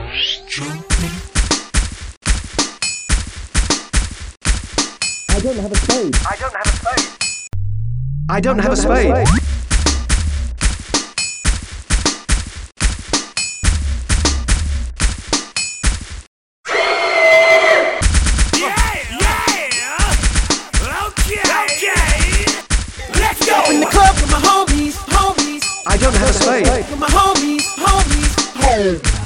I don't have a spade. I don't have a spade. I don't have a spade. In the club with my homies, homies. I don't have a spade. With my homies, homies.